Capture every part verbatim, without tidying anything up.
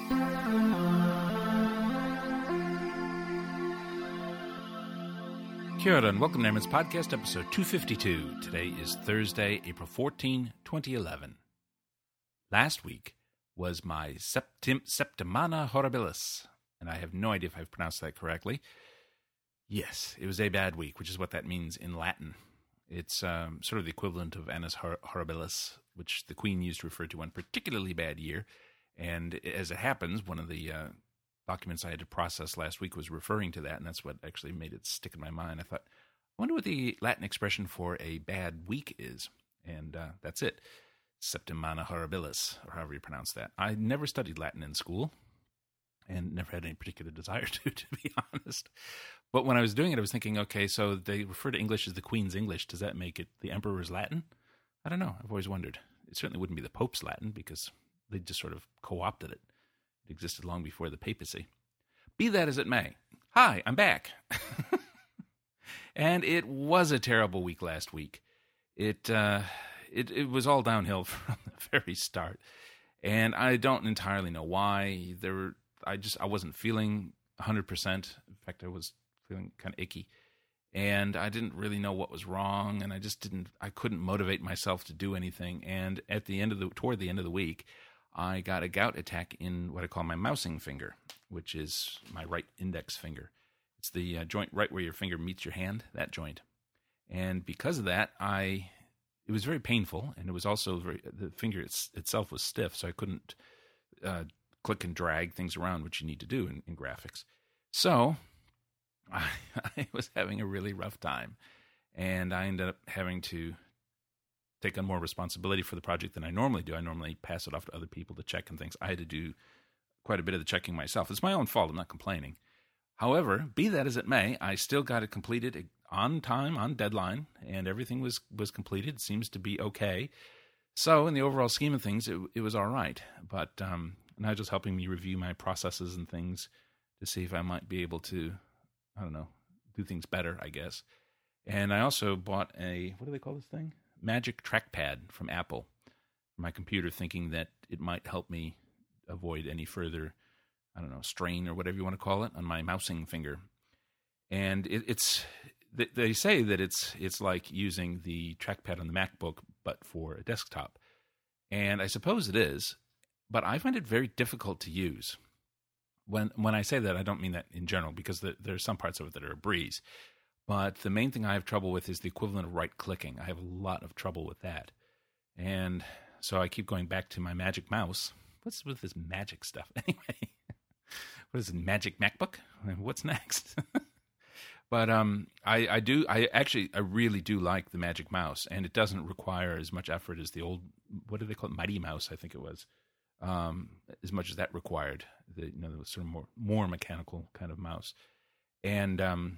Kia ora and welcome to Airman's Podcast, episode two fifty-two. Today is Thursday, April fourteenth, twenty eleven. Last week was my septim- Septimana Horribilis, and I have no idea if I've pronounced that correctly. Yes, it was a bad week, which is what that means in Latin. It's um, sort of the equivalent of Annus Horribilis, which the Queen used to refer to one particularly bad year. And as it happens, one of the uh, documents I had to process last week was referring to that, and that's what actually made it stick in my mind. I thought, I wonder what the Latin expression for a bad week is. And uh, that's it. Septimana Horribilis, or however you pronounce that. I never studied Latin in school, and never had any particular desire to, to be honest. But when I was doing it, I was thinking, okay, so they refer to English as the Queen's English. Does that make it the Emperor's Latin? I don't know. I've always wondered. It certainly wouldn't be the Pope's Latin, because they just sort of co-opted it. It existed long before the papacy. Be that as it may. Hi, I'm back. And it was a terrible week last week. It, uh, it it was all downhill from the very start. And I don't entirely know why. There were, I just, I wasn't feeling one hundred percent. In fact, I was feeling kind of icky. And I didn't really know what was wrong. And I just didn't, I couldn't motivate myself to do anything. And at the end of the, toward the end of the week, I got a gout attack in what I call my mousing finger, which is my right index finger. It's the uh, joint right where your finger meets your hand, that joint. And because of that, I it was very painful, and it was also very, the finger it's, itself was stiff, so I couldn't uh, click and drag things around, which you need to do in, in graphics. So I, I was having a really rough time, and I ended up having to take on more responsibility for the project than I normally do. I normally pass it off to other people to check and things. I had to do quite a bit of the checking myself. It's my own fault. I'm not complaining. However, be that as it may, I still got it completed on time, on deadline, and everything was, was completed. It seems to be okay. So in the overall scheme of things, it, it was all right. But um, Nigel's helping me review my processes and things to see if I might be able to, I don't know, do things better, I guess. And I also bought a, what do they call this thing? Magic Trackpad from Apple for my computer, thinking that it might help me avoid any further, I don't know, strain or whatever you want to call it on my mousing finger. And it, it's they say that it's it's like using the trackpad on the MacBook, but for a desktop. And I suppose it is, but I find it very difficult to use. When when I say that, I don't mean that in general, because the, there are some parts of it that are a breeze. But the main thing I have trouble with is the equivalent of right-clicking. I have a lot of trouble with that. And so I keep going back to my Magic Mouse. What's with this magic stuff? Anyway, what is it, Magic MacBook? What's next? But um, I, I do, I actually, I really do like the Magic Mouse, and it doesn't require as much effort as the old, what do they call it, Mighty Mouse, I think it was, um, as much as that required, the, you know, the sort of more, more mechanical kind of mouse. And um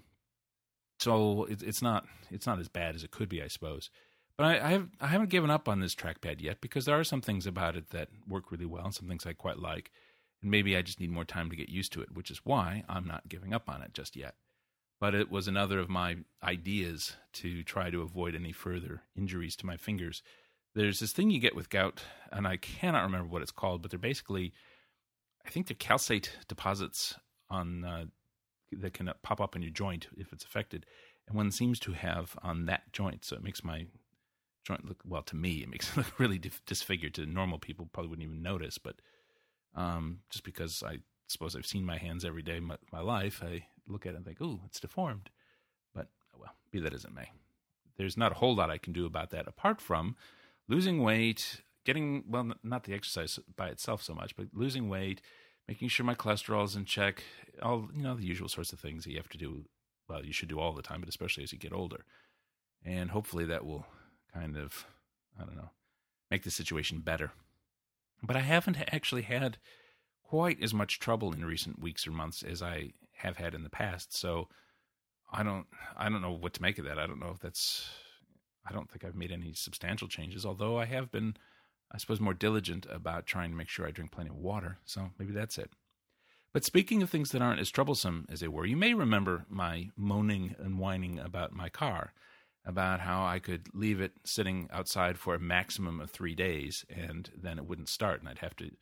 So it, it's not it's not as bad as it could be, I suppose. But I, I have I haven't given up on this trackpad yet, because there are some things about it that work really well and some things I quite like. And maybe I just need more time to get used to it, which is why I'm not giving up on it just yet. But it was another of my ideas to try to avoid any further injuries to my fingers. There's this thing you get with gout, and I cannot remember what it's called, but they're basically, I think they're calcite deposits on uh, that can pop up in your joint if it's affected, and one seems to have on that joint, so it makes my joint look, well, to me, it makes it look really dif- disfigured. To normal people, probably wouldn't even notice, but um, just because I suppose I've seen my hands every day of my, my life, I look at it and think, ooh, it's deformed. But, well, be that as it may. There's not a whole lot I can do about that, apart from losing weight, getting, well, not the exercise by itself so much, but losing weight, making sure my cholesterol is in check, all, you know, the usual sorts of things that you have to do, well, you should do all the time, but especially as you get older. And hopefully that will kind of, I don't know, make the situation better. But I haven't actually had quite as much trouble in recent weeks or months as I have had in the past, so I don't, I don't know what to make of that. I don't know if that's, I don't think I've made any substantial changes, although I have been, I suppose, more diligent about trying to make sure I drink plenty of water, so maybe that's it. But speaking of things that aren't as troublesome as they were, you may remember my moaning and whining about my car, about how I could leave it sitting outside for a maximum of three days, and then it wouldn't start, and I'd have to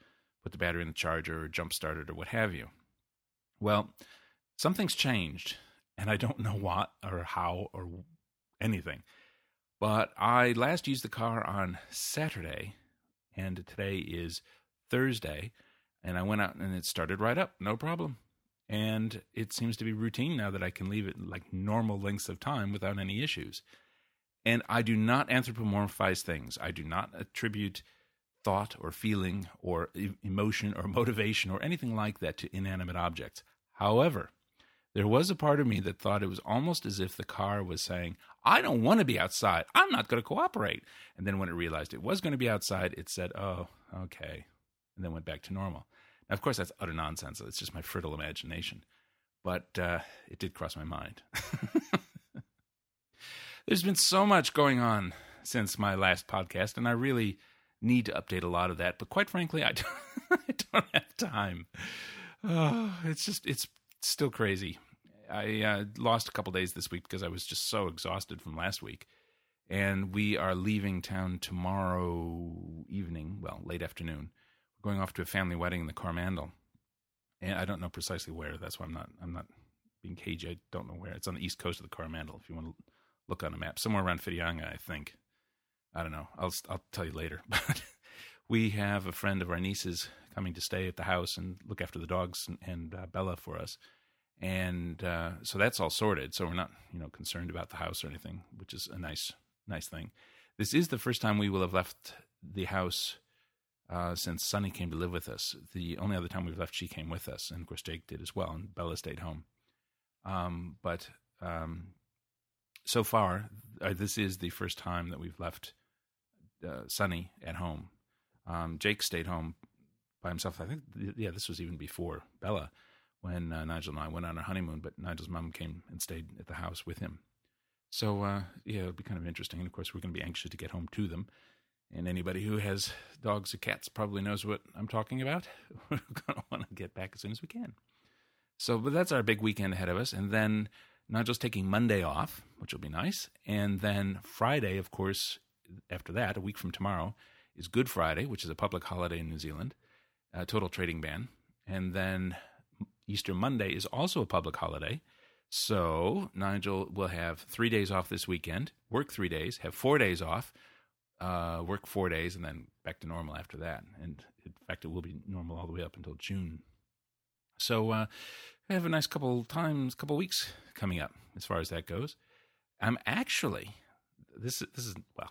put the battery in the charger or jump start it or what have you. Well, something's changed, and I don't know what or how or anything. But I last used the car on Saturday, and today is Thursday, and I went out and it started right up, no problem. And it seems to be routine now that I can leave it like normal lengths of time without any issues. And I do not anthropomorphize things. I do not attribute thought or feeling or emotion or motivation or anything like that to inanimate objects. However, there was a part of me that thought it was almost as if the car was saying, I don't want to be outside. I'm not going to cooperate. And then when it realized it was going to be outside, it said, oh, okay, and then went back to normal. Now, of course, that's utter nonsense. It's just my fertile imagination. But uh, it did cross my mind. There's been so much going on since my last podcast, and I really need to update a lot of that. But quite frankly, I don't, I don't have time. Oh, it's just, it's still crazy. I uh, lost a couple days this week because I was just so exhausted from last week. And we are leaving town tomorrow evening, well, late afternoon. We're going off to a family wedding in the Coromandel. And I don't know precisely where. That's why I'm not I'm not being cagey. I don't know where. It's on the east coast of the Coromandel, if you want to look on a map. Somewhere around Whitianga, I think. I don't know. I'll I'll tell you later. But we have a friend of our niece's coming to stay at the house and look after the dogs and, and uh, Bella for us. And uh, so that's all sorted. So we're not, you know, concerned about the house or anything, which is a nice, nice thing. This is the first time we will have left the house uh, since Sunny came to live with us. The only other time we've left, she came with us, and of course Jake did as well, and Bella stayed home. Um, but um, so far, uh, this is the first time that we've left uh, Sunny at home. Um, Jake stayed home by himself. I think, yeah, this was even before Bella, when uh, Nigel and I went on our honeymoon, but Nigel's mom came and stayed at the house with him. So, uh, yeah, it'll be kind of interesting. And, of course, we're going to be anxious to get home to them. And anybody who has dogs or cats probably knows what I'm talking about. We're going to want to get back as soon as we can. So, but that's our big weekend ahead of us. And then Nigel's taking Monday off, which will be nice. And then Friday, of course, after that, a week from tomorrow, is Good Friday, which is a public holiday in New Zealand, a total trading ban. And then Easter Monday is also a public holiday. So Nigel will have three days off this weekend, work three days, have four days off, uh, work four days, and then back to normal after that. And in fact, it will be normal all the way up until June. So uh, I have a nice couple times, couple weeks coming up as far as that goes. I'm actually, this, this is, well,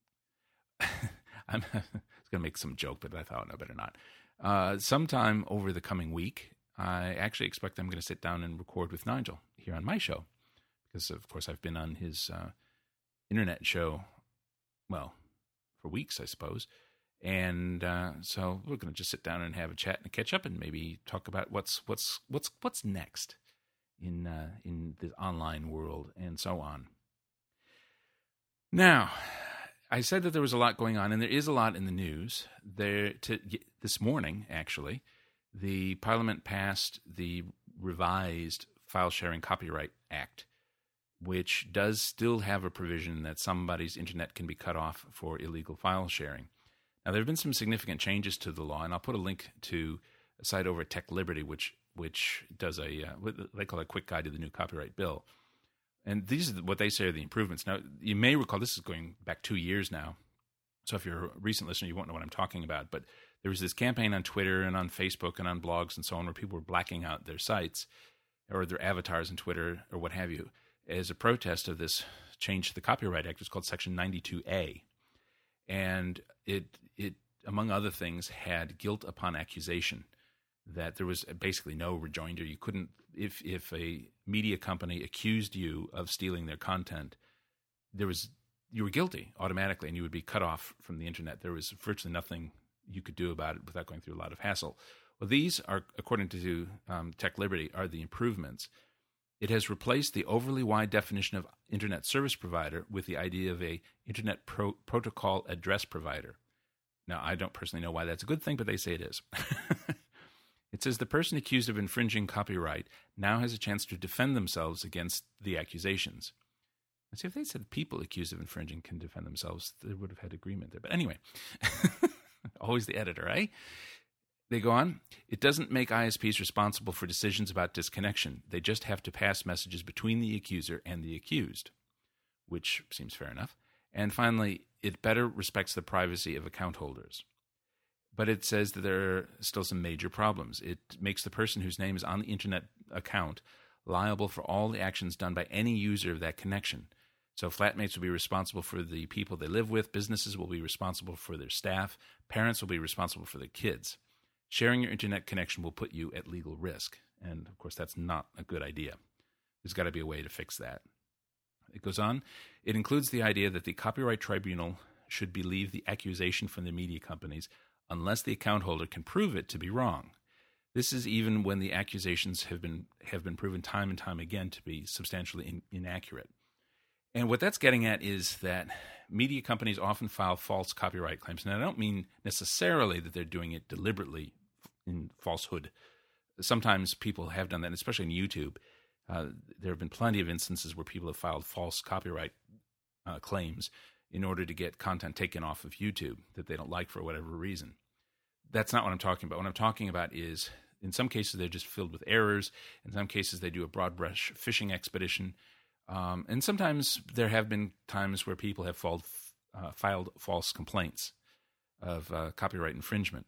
I'm going to make some joke, but I thought, no, better not. Uh, sometime over the coming week, I actually expect I'm going to sit down and record with Nigel here on my show. Because, of course, I've been on his uh, internet show, well, for weeks, I suppose. And uh, so we're going to just sit down and have a chat and catch up and maybe talk about what's what's what's what's next in uh, in the online world and so on. Now, I said that there was a lot going on, and there is a lot in the news. There to, this morning, actually, the Parliament passed the revised File Sharing Copyright Act, which does still have a provision that somebody's internet can be cut off for illegal file sharing. Now, there have been some significant changes to the law, and I'll put a link to a site over at Tech Liberty, which which does a uh, what they call a quick guide to the new copyright bill. And these are what they say are the improvements. Now, you may recall this is going back two years now, so if you're a recent listener, you won't know what I'm talking about. But there was this campaign on Twitter and on Facebook and on blogs and so on where people were blacking out their sites or their avatars on Twitter or what have you as a protest of this change to the Copyright Act. It's called Section ninety-two A. And it, it, among other things, had guilt upon accusation, that there was basically no rejoinder. You couldn't, if if a media company accused you of stealing their content, there was you were guilty automatically, and you would be cut off from the internet. There was virtually nothing you could do about it without going through a lot of hassle. Well, these are, according to um, Tech Liberty, are the improvements. It has replaced the overly wide definition of internet service provider with the idea of a internet pro- protocol address provider. Now, I don't personally know why that's a good thing, but they say it is. It says the person accused of infringing copyright now has a chance to defend themselves against the accusations. Let's see, if they said people accused of infringing can defend themselves, they would have had agreement there. But anyway, always the editor, eh? They go on, it doesn't make I S Ps responsible for decisions about disconnection. They just have to pass messages between the accuser and the accused, which seems fair enough. And finally, it better respects the privacy of account holders. But it says that there are still some major problems. It makes the person whose name is on the internet account liable for all the actions done by any user of that connection. So flatmates will be responsible for the people they live with, businesses will be responsible for their staff, parents will be responsible for their kids. Sharing your internet connection will put you at legal risk. And, of course, that's not a good idea. There's got to be a way to fix that. It goes on. It includes the idea that the Copyright Tribunal should believe the accusation from the media companies unless the account holder can prove it to be wrong. This is even when the accusations have been have been proven time and time again to be substantially in, inaccurate. And what that's getting at is that media companies often file false copyright claims. And I don't mean necessarily that they're doing it deliberately in falsehood. Sometimes people have done that, especially in YouTube. Uh, there have been plenty of instances where people have filed false copyright uh, claims in order to get content taken off of YouTube that they don't like for whatever reason. That's not what I'm talking about. What I'm talking about is, in some cases, they're just filled with errors. In some cases, they do a broad brush phishing expedition. Um, and sometimes there have been times where people have filed, uh, filed false complaints of uh, copyright infringement.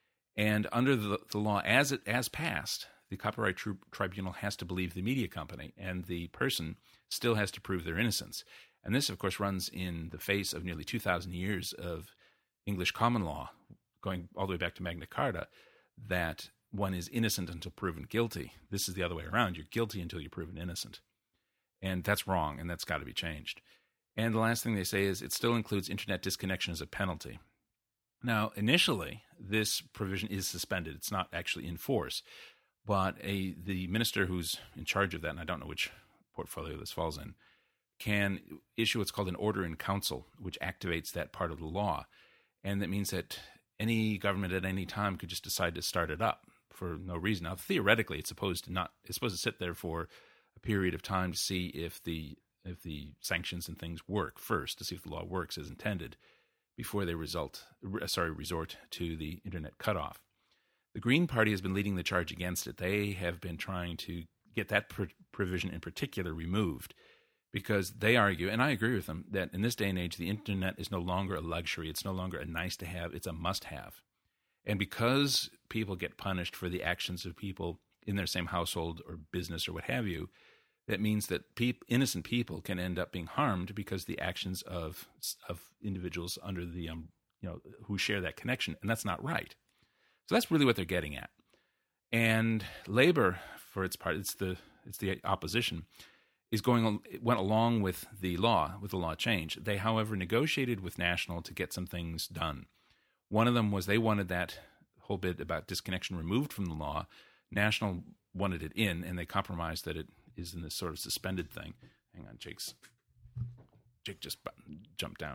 And under the, the law as it as passed, the Copyright tri- Tribunal has to believe the media company, and the person still has to prove their innocence. And this, of course, runs in the face of nearly two thousand years of English common law, going all the way back to Magna Carta, that one is innocent until proven guilty. This is the other way around. You're guilty until you're proven innocent. And that's wrong, and that's got to be changed. And the last thing they say is it still includes internet disconnection as a penalty. Now, initially, this provision is suspended. It's not actually in force. But a the minister who's in charge of that, and I don't know which portfolio this falls in, can issue what's called an order in council, which activates that part of the law. And that means that any government at any time could just decide to start it up for no reason. Now, theoretically, it's supposed to not. It's supposed to sit there for a period of time to see if the if the sanctions and things work first, to see if the law works as intended, before they result sorry resort to the internet cutoff. The Green Party has been leading the charge against it. They have been trying to get that pr- provision in particular removed because they argue, and I agree with them, that in this day and age, the internet is no longer a luxury. It's no longer a nice to have. It's a must have. And because people get punished for the actions of people in their same household or business or what have you, that means that pe- innocent people can end up being harmed because the actions of of individuals under the um you know who share that connection, and that's not right. So that's really what they're getting at. And Labor, for its part, it's the it's the opposition, is going went along with the law, with the law change. They, however, negotiated with National to get some things done. One of them was they wanted that whole bit about disconnection removed from the law. National wanted it in, and they compromised that it is in this sort of suspended thing. Hang on, Jake's Jake just jumped down.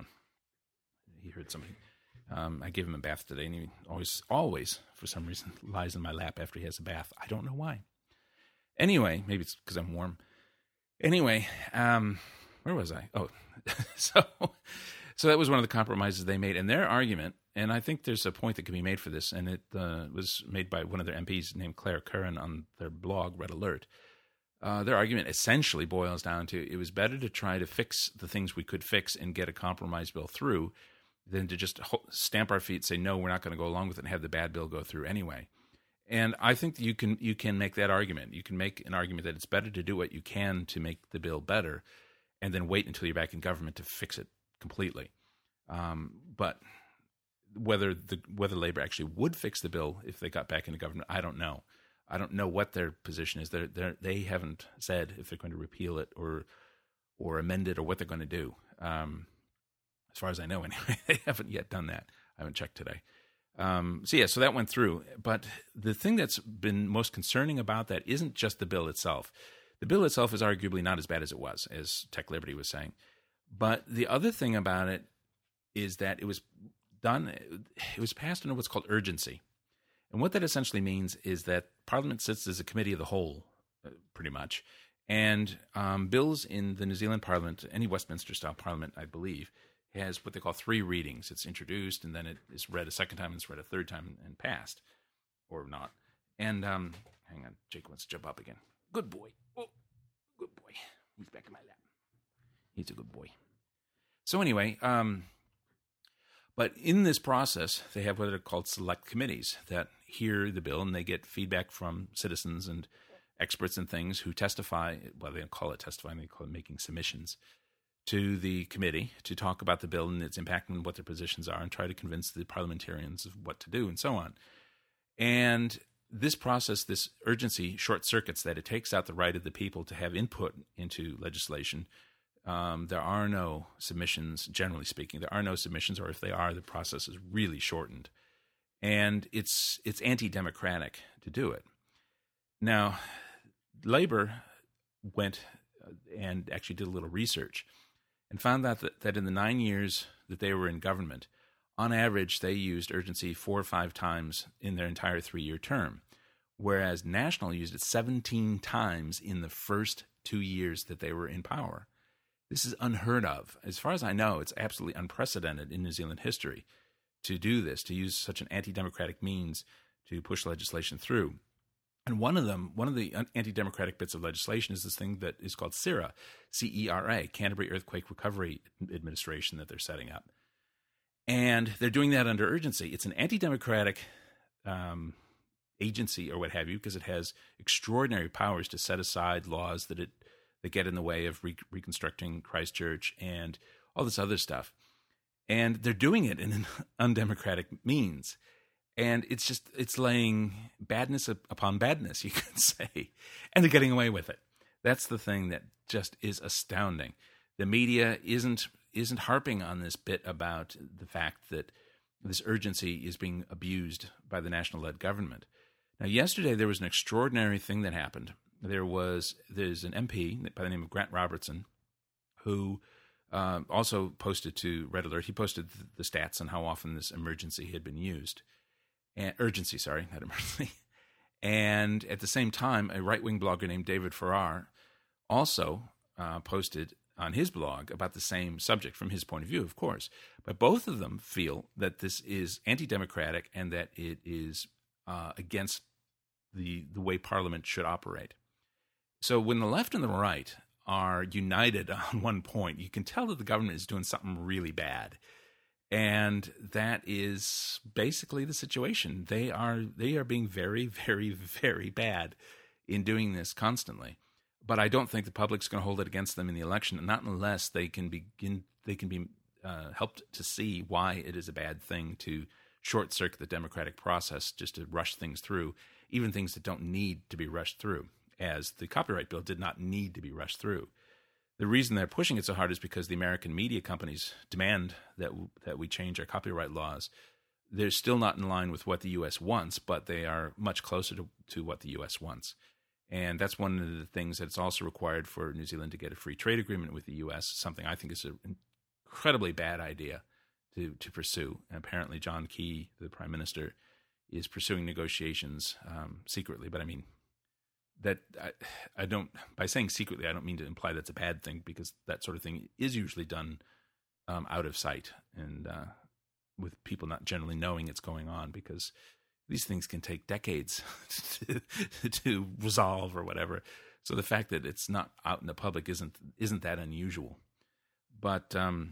He heard somebody. Um, I gave him a bath today, and he always, always, for some reason, lies in my lap after he has a bath. I don't know why. Anyway, maybe it's because I'm warm. Anyway, um, where was I? Oh, so so that was one of the compromises they made. And their argument, and I think there's a point that can be made for this, and it uh, was made by one of their M Ps named Claire Curran on their blog, Red Alert. Uh, their argument essentially boils down to it was better to try to fix the things we could fix and get a compromise bill through than to just stamp our feet and say, no, we're not going to go along with it and have the bad bill go through anyway. And I think you can you can make that argument. You can make an argument that it's better to do what you can to make the bill better and then wait until you're back in government to fix it completely. Um, but whether the whether Labor actually would fix the bill if they got back into government, I don't know. I don't know what their position is. They're, they're, they haven't said if they're going to repeal it or or amend it or what they're going to do. Um As far as I know, anyway, they haven't yet done that. I haven't checked today. Um, so, yeah, so that went through. But the thing that's been most concerning about that isn't just the bill itself. The bill itself is arguably not as bad as it was, as Tech Liberty was saying. But the other thing about it is that it was done, it was passed under what's called urgency. And what that essentially means is that Parliament sits as a committee of the whole, uh, pretty much. And um, bills in the New Zealand Parliament, any Westminster-style Parliament, I believe, has what they call three readings. It's introduced, and then it is read a second time, and it's read a third time and passed. or not. And um, hang on, Jake wants to jump up again. Good boy. Oh, good boy. He's back in my lap. He's a good boy. So anyway, um, but in this process, they have what are called select committees that hear the bill, and they get feedback from citizens and experts and things who testify. Well, they don't call it testifying; they call it making submissions to the committee to talk about the bill and its impact and what their positions are, and try to convince the parliamentarians of what to do and so on. And this process, this urgency, short circuits that. It takes out the right of the people to have input into legislation. Um, there are no submissions, generally speaking. There are no submissions, or if they are, the process is really shortened. And it's it's anti-democratic to do it. Now, Labor went and actually did a little research and found out that, that in the nine years that they were in government, on average, they used urgency four or five times in their entire three-year term, whereas National used it seventeen times in the first two years that they were in power. This is unheard of. As far as I know, it's absolutely unprecedented in New Zealand history to do this, to use such an anti-democratic means to push legislation through. And one of them, one of the anti-democratic bits of legislation is this thing that is called C E R A, C E R A, Canterbury Earthquake Recovery Administration, that they're setting up. And they're doing that under urgency. It's an anti-democratic um, agency or what have you, because it has extraordinary powers to set aside laws that it that get in the way of re- reconstructing Christchurch and all this other stuff. And they're doing it in an undemocratic means. And it's just, it's laying badness upon badness, you could say. And they're getting away with it. That's the thing that just is astounding. The media isn't isn't harping on this bit about the fact that this urgency is being abused by the national-led government. Now, yesterday there was an extraordinary thing that happened. There was there's an M P by the name of Grant Robertson who uh, also posted to Red Alert. He posted the stats on how often this emergency had been used. And, urgency, sorry, not emergency. And at the same time, a right-wing blogger named David Farrar also uh, posted on his blog about the same subject from his point of view, of course. But both of them feel that this is anti-democratic and that it is uh, against the the way Parliament should operate. So when the left and the right are united on one point, you can tell that the government is doing something really bad. And that is basically the situation. They are they are being very, very, very bad in doing this constantly. But I don't think the public's going to hold it against them in the election, not unless they can begin they can be uh, helped to see why it is a bad thing to short circuit the democratic process, just to rush things through, even things that don't need to be rushed through, as the copyright bill did not need to be rushed through. The reason they're pushing it so hard is because the American media companies demand that that we change our copyright laws. They're still not in line with what the U S wants, but they are much closer to, to what the U S wants. And that's one of the things that's also required for New Zealand to get a free trade agreement with the U S, something I think is an incredibly bad idea to, to pursue. And apparently John Key, the Prime Minister, is pursuing negotiations um, secretly. But I mean, that I, I don't, by saying secretly, I don't mean to imply that's a bad thing, because that sort of thing is usually done um, out of sight and uh, with people not generally knowing it's going on, because these things can take decades to, to resolve or whatever. So the fact that it's not out in the public isn't isn't that unusual. But um,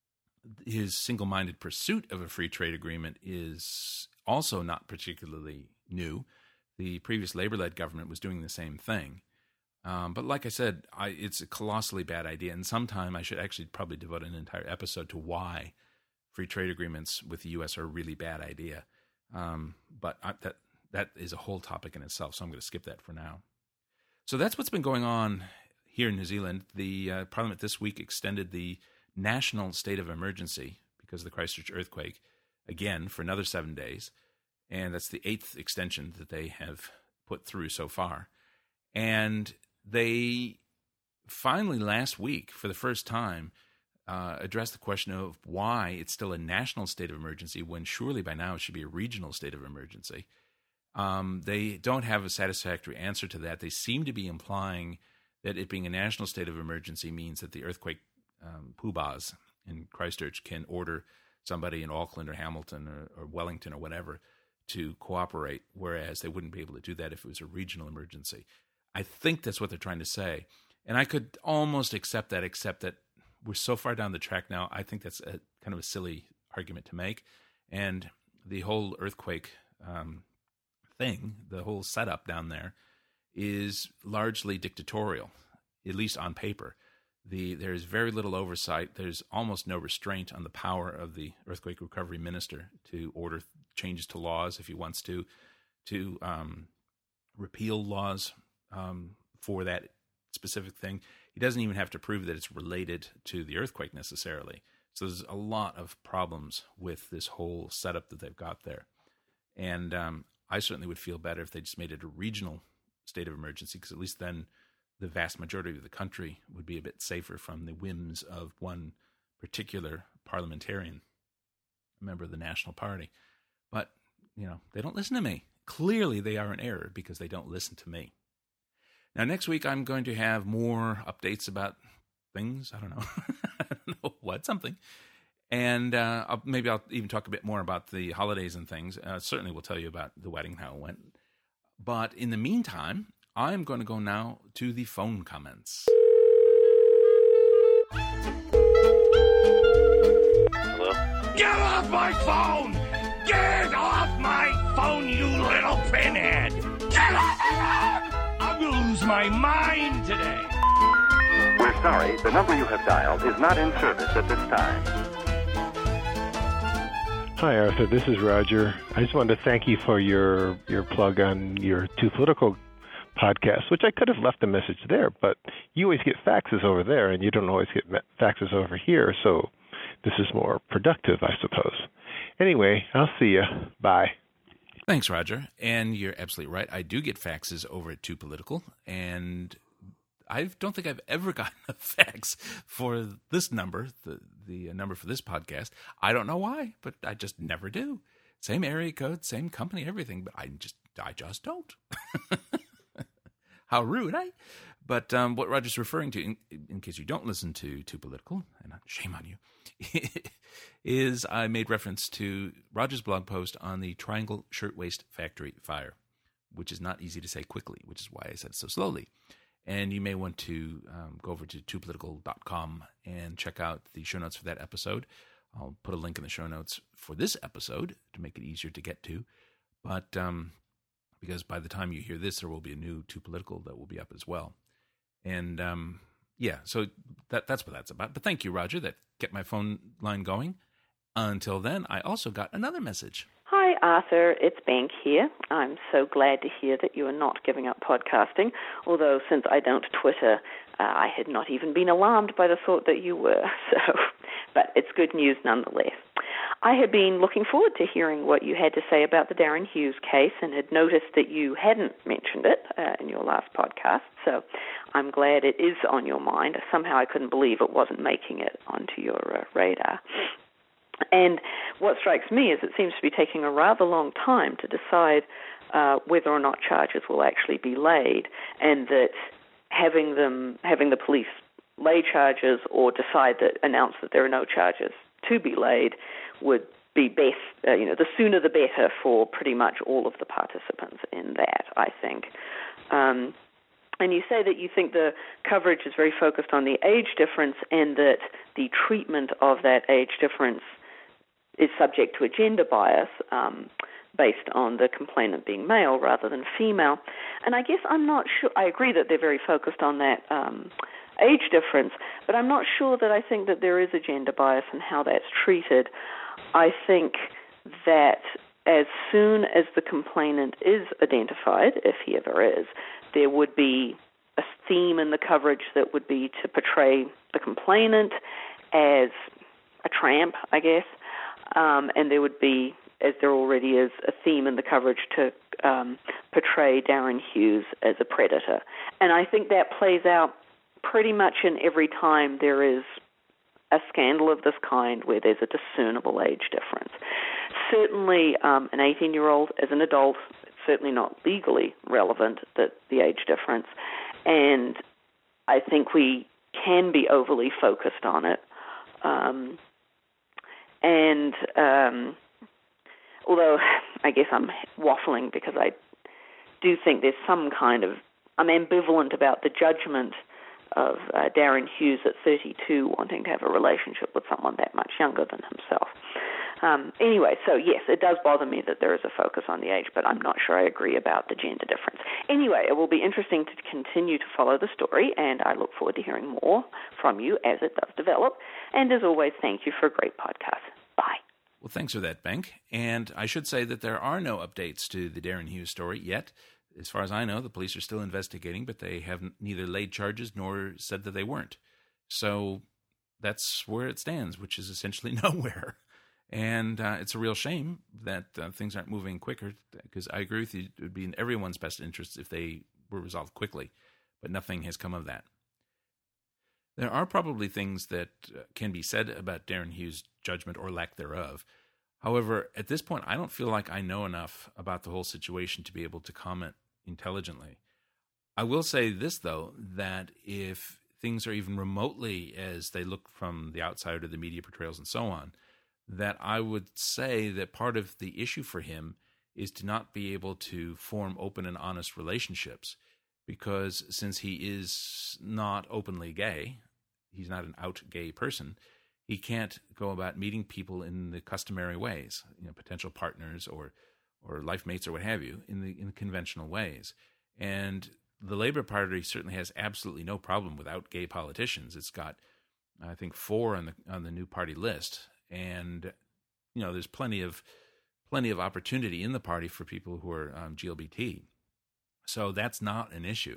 his single-minded pursuit of a free trade agreement is also not particularly new. The previous Labor-led government was doing the same thing. Um, but like I said, I, it's a colossally bad idea. And sometime I should actually probably devote an entire episode to why free trade agreements with the U S are a really bad idea. Um, but I, that that is a whole topic in itself, so I'm going to skip that for now. So that's what's been going on here in New Zealand. The uh, Parliament this week extended the national state of emergency because of the Christchurch earthquake, again, for another seven days. And that's the eighth extension that they have put through so far. And they finally, last week, for the first time, uh, addressed the question of why it's still a national state of emergency when surely by now it should be a regional state of emergency. Um, they don't have a satisfactory answer to that. They seem to be implying that it being a national state of emergency means that the earthquake um, poobahs in Christchurch can order somebody in Auckland or Hamilton or, or Wellington or whatever to cooperate, whereas they wouldn't be able to do that if it was a regional emergency. I think that's what they're trying to say. And I could almost accept that, except that we're so far down the track now, I think that's a kind of a silly argument to make. And the whole earthquake um, thing, the whole setup down there, is largely dictatorial, at least on paper. The There's very little oversight. There's almost no restraint on the power of the earthquake recovery minister to order changes to laws if he wants to, to um, repeal laws um, for that specific thing. He doesn't even have to prove that it's related to the earthquake necessarily. So there's a lot of problems with this whole setup that they've got there. And um, I certainly would feel better if they just made it a regional state of emergency, because at least then the vast majority of the country would be a bit safer from the whims of one particular parliamentarian, a member of the National Party. But, you know, they don't listen to me. Clearly they are in error because they don't listen to me. Now, next week I'm going to have more updates about things. I don't know. I don't know what, something. And uh, I'll, maybe I'll even talk a bit more about the holidays and things. Uh, certainly we'll tell you about the wedding, how it went. But in the meantime, I'm going to go now to the phone comments. Hello? Get off my phone! Get off my phone, you little pinhead! Get off my phone! I'm going to lose my mind today. We're sorry, the number you have dialed is not in service at this time. Hi, Arthur. This is Roger. I just wanted to thank you for your your plug on your Too Political podcast, which I could have left a message there, but you always get faxes over there, and you don't always get faxes over here, so this is more productive, I suppose. Anyway, I'll see you. Bye. Thanks, Roger. And you're absolutely right. I do get faxes over at Too Political, and I don't think I've ever gotten a fax for this number, the the number for this podcast. I don't know why, but I just never do. Same area code, same company, everything, but I just I just don't. How rude, eh? But um, what Roger's referring to, in, in case you don't listen to Too Political, and shame on you, is I made reference to Roger's blog post on the Triangle Shirtwaist Factory fire, which is not easy to say quickly, which is why I said it so slowly. And you may want to um, go over to too political dot com and check out the show notes for that episode. I'll put a link in the show notes for this episode to make it easier to get to. But um, because by the time you hear this, there will be a new Too Political that will be up as well. And um, yeah, so that that's what that's about. But thank you, Roger, that kept my phone line going. Until then, I also got another message. Hi, Arthur. It's Bank here. I'm so glad to hear that you are not giving up podcasting, although since I don't Twitter, uh, I had not even been alarmed by the thought that you were. So, but it's good news nonetheless. I had been looking forward to hearing what you had to say about the Darren Hughes case and had noticed that you hadn't mentioned it uh, in your last podcast, so I'm glad it is on your mind. Somehow I couldn't believe it wasn't making it onto your uh, radar. And what strikes me is it seems to be taking a rather long time to decide uh, whether or not charges will actually be laid, and that having them, having the police lay charges or decide that, announce that there are no charges to be laid would be best, uh, you know, the sooner the better for pretty much all of the participants in that, I think. Um, and you say that you think the coverage is very focused on the age difference and that the treatment of that age difference is subject to a gender bias um, based on the complainant being male rather than female. And I guess I'm not sure, I agree that they're very focused on that um, age difference, but I'm not sure that I think that there is a gender bias and how that's treated. I think that as soon as the complainant is identified, if he ever is, there would be a theme in the coverage that would be to portray the complainant as a tramp, I guess, um, and there would be, as there already is, a theme in the coverage to um, portray Darren Hughes as a predator. And I think that plays out pretty much in every time there is a scandal of this kind where there's a discernible age difference. Certainly um, an eighteen-year-old as an adult, it's certainly not legally relevant, that the age difference. And I think we can be overly focused on it. Um, and um, although I guess I'm waffling because I do think there's some kind of, I'm ambivalent about the judgment of uh, Darren Hughes at thirty-two wanting to have a relationship with someone that much younger than himself. Um, anyway, so yes, it does bother me that there is a focus on the age, but I'm not sure I agree about the gender difference. Anyway, it will be interesting to continue to follow the story, and I look forward to hearing more from you as it does develop. And as always, thank you for a great podcast. Bye. Well, thanks for that, Benk. And I should say that there are no updates to the Darren Hughes story yet. As far as I know, the police are still investigating, but they have neither laid charges nor said that they weren't. So that's where it stands, which is essentially nowhere. And uh, it's a real shame that uh, things aren't moving quicker, because I agree with you, it would be in everyone's best interest if they were resolved quickly, but nothing has come of that. There are probably things that uh, can be said about Darren Hughes' judgment or lack thereof. However, at this point, I don't feel like I know enough about the whole situation to be able to comment intelligently. I will say this, though, that if things are even remotely as they look from the outside, or the media portrayals and so on, that I would say that part of the issue for him is to not be able to form open and honest relationships, because since he is not openly gay, he's not an out gay person, he can't go about meeting people in the customary ways, you know, potential partners or or life mates or what have you, in the in the conventional ways. And the Labour Party certainly has absolutely no problem with out gay politicians. It's got, I think, four on the on the new party list. And, you know, there's plenty of plenty of opportunity in the party for people who are um, G L B T. So that's not an issue.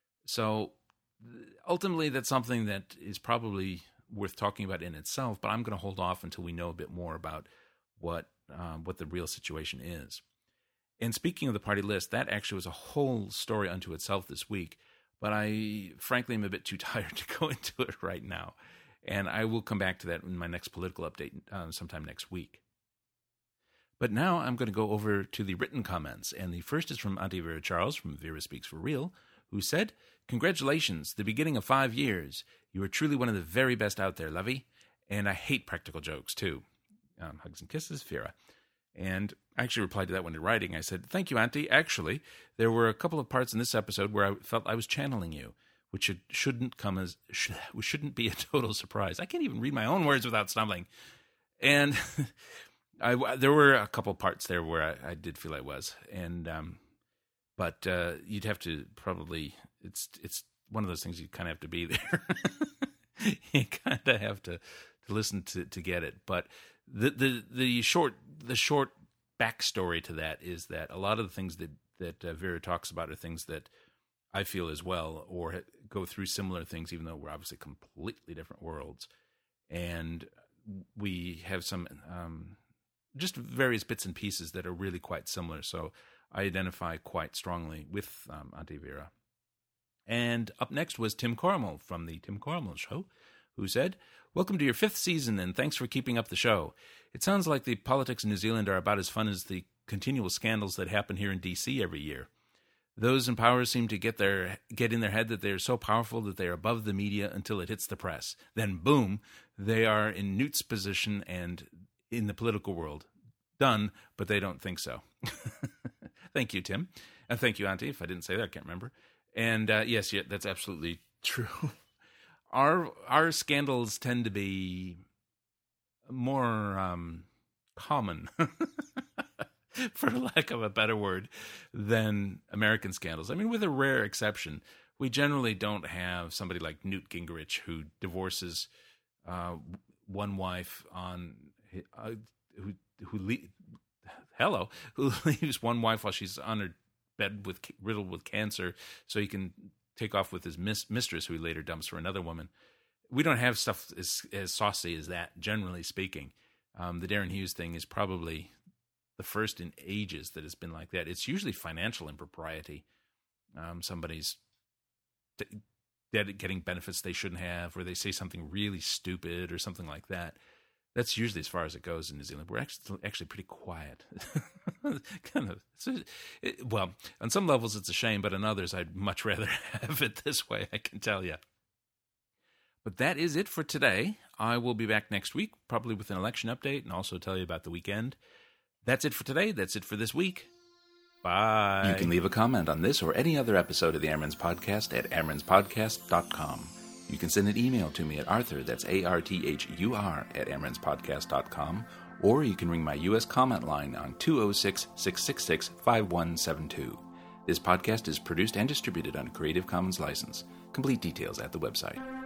So ultimately, that's something that is probably worth talking about in itself, but I'm going to hold off until we know a bit more about what um, what the real situation is. And speaking of the party list, that actually was a whole story unto itself this week, but I frankly am a bit too tired to go into it right now. And I will come back to that in my next political update uh, sometime next week. But now I'm going to go over to the written comments, and the first is from Auntie Vera Charles from Vera Speaks for Real, who said, "Congratulations, the beginning of five years. You are truly one of the very best out there, Lovey. And I hate practical jokes, too. Um, hugs and kisses, Vera." And I actually replied to that one in writing. I said, "Thank you, Auntie. Actually, there were a couple of parts in this episode where I felt I was channeling you, which should, shouldn't come as sh- which shouldn't be a total surprise." I can't even read my own words without stumbling. And I, there were a couple parts there where I, I did feel I was. And um, but uh, you'd have to probably, it's it's one of those things you kind of have to be there. You kind of have to, to listen to, to get it. But the, the the short the short backstory to that is that a lot of the things that that uh, Vera talks about are things that I feel as well, or go through similar things, even though we're obviously completely different worlds. And we have some um, just various bits and pieces that are really quite similar. So I identify quite strongly with um, Auntie Vera. And up next was Tim Carmel from the Tim Carmel Show, who said, "Welcome to your fifth season, and thanks for keeping up the show. It sounds like the politics in New Zealand are about as fun as the continual scandals that happen here in D C every year. Those in power seem to get their get in their head that they are so powerful that they are above the media until it hits the press. Then, boom, they are in Newt's position and in the political world. Done, but they don't think so." Thank you, Tim. And thank you, Auntie. If I didn't say that, I can't remember. And uh, yes, yeah, that's absolutely true. Our our scandals tend to be more um, common, for lack of a better word, than American scandals. I mean, with a rare exception, we generally don't have somebody like Newt Gingrich who divorces uh, one wife on uh, who who le- hello who leaves one wife while she's on her bed with riddled with cancer, so he can take off with his mis- mistress, who he later dumps for another woman. We don't have stuff as, as saucy as that, generally speaking. Um, the Darren Hughes thing is probably the first in ages that has been like that. It's usually financial impropriety. Um, somebody's t- getting benefits they shouldn't have, or they say something really stupid or something like that. That's usually as far as it goes in New Zealand. We're actually, actually pretty quiet. kind of. A, it, well, on some levels it's a shame, but on others I'd much rather have it this way, I can tell you. But that is it for today. I will be back next week, probably with an election update, and also tell you about the weekend. That's it for today. That's it for this week. Bye. You can leave a comment on this or any other episode of the Airman's Podcast at airmans podcast dot com. You can send an email to me at Arthur, that's A R T H U R, at airmans podcast dot com, or you can ring my U S comment line on two oh six, six six six, five one seven two. This podcast is produced and distributed under Creative Commons license. Complete details at the website.